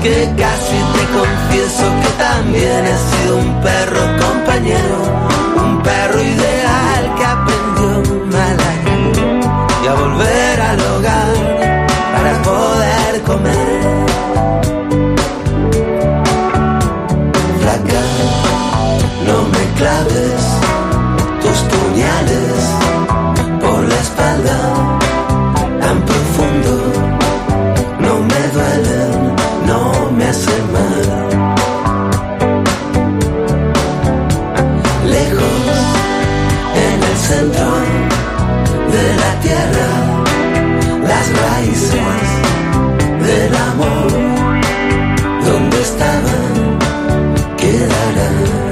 que casi te confieso que también he sido un perro compañero, un perro ideal que aprendió mal a ir y a volver al hogar para poder comer. Flaca, no me claves tus puñales por la espalda tan profundo, no me duelen, no me hacen mal. Lejos, en el centro de la tierra, las raíces del amor, donde estaban, quedarán.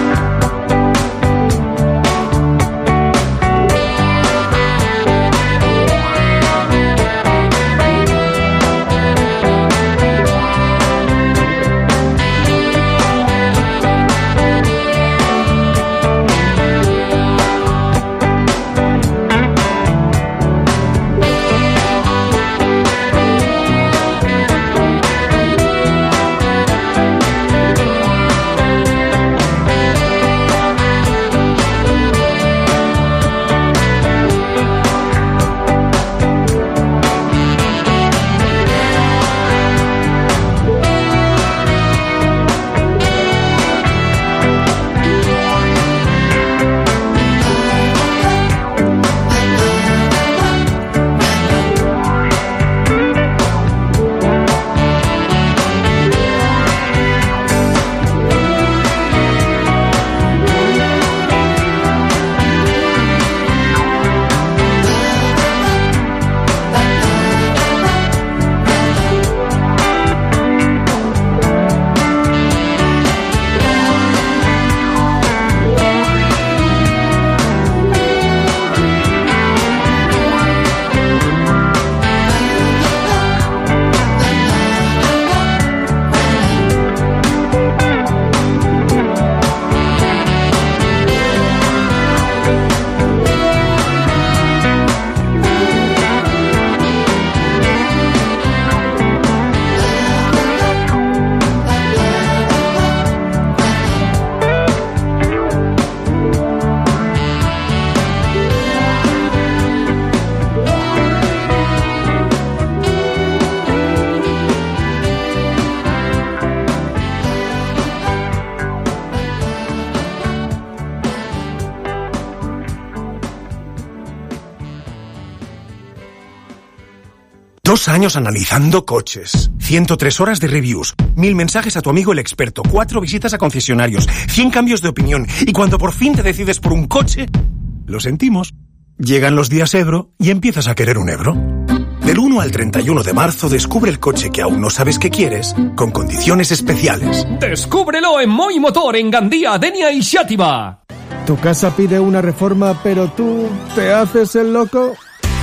Dos años analizando coches, 103 horas de reviews, 1000 mensajes a tu amigo el experto, 4 visitas a concesionarios, 100 cambios de opinión, y cuando por fin te decides por un coche, lo sentimos. Llegan los días Ebro y empiezas a querer un Ebro. Del 1 al 31 de marzo descubre el coche que aún no sabes que quieres, con condiciones especiales. ¡Descúbrelo en Moi Motor en Gandía, Denia y Xàtiva! ¿Tu casa pide una reforma pero tú te haces el loco?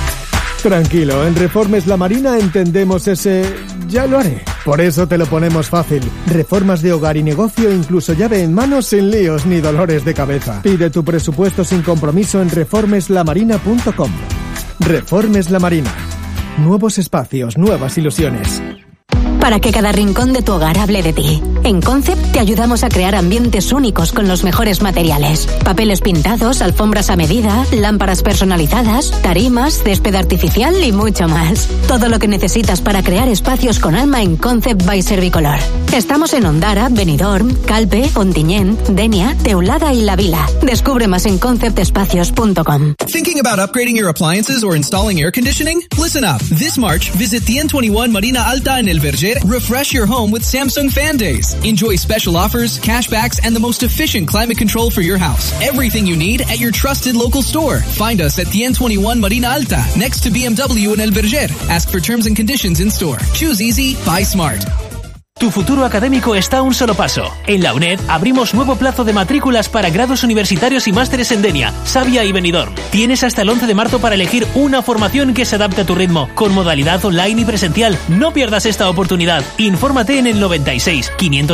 Tranquilo, en Reformes La Marina entendemos ese ya lo haré. Por eso te lo ponemos fácil. Reformas de hogar y negocio, incluso llave en mano, sin líos ni dolores de cabeza. Pide tu presupuesto sin compromiso en reformeslamarina.com. Reformes La Marina. Nuevos espacios, nuevas ilusiones. Para que cada rincón de tu hogar hable de ti. En Concept te ayudamos a crear ambientes únicos con los mejores materiales. Papeles pintados, alfombras a medida, lámparas personalizadas, tarimas, césped artificial y mucho más. Todo lo que necesitas para crear espacios con alma en Concept by Servicolor. Estamos en Ondara, Benidorm, Calpe, Ontinyent, Denia, Teulada y La Vila. Descubre más en conceptespacios.com. Thinking about upgrading your appliances or installing air conditioning? Listen up. This March, visit the N21 Marina Alta in El Verger. Refresh your home with Samsung Fan Days. Enjoy special offers, cashbacks, and the most efficient climate control for your house. Everything you need at your trusted local store. Find us at the N21 Marina Alta, next to BMW in El Verger. Ask for terms and conditions in store. Choose easy, buy smart. Tu futuro académico está a un solo paso. En la UNED abrimos nuevo plazo de matrículas para grados universitarios y másteres en Denia, Savia y Benidorm. Tienes hasta el 11 de marzo para elegir una formación que se adapte a tu ritmo, con modalidad online y presencial. No pierdas esta oportunidad. Infórmate en el 96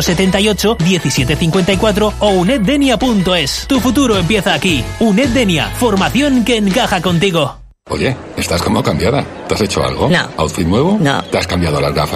578 1754 o uneddenia.es. Tu futuro empieza aquí. UNED Denia, formación que encaja contigo. Oye, estás como cambiada. ¿Te has hecho algo? No. ¿Outfit nuevo? No. ¿Te has cambiado las gafas?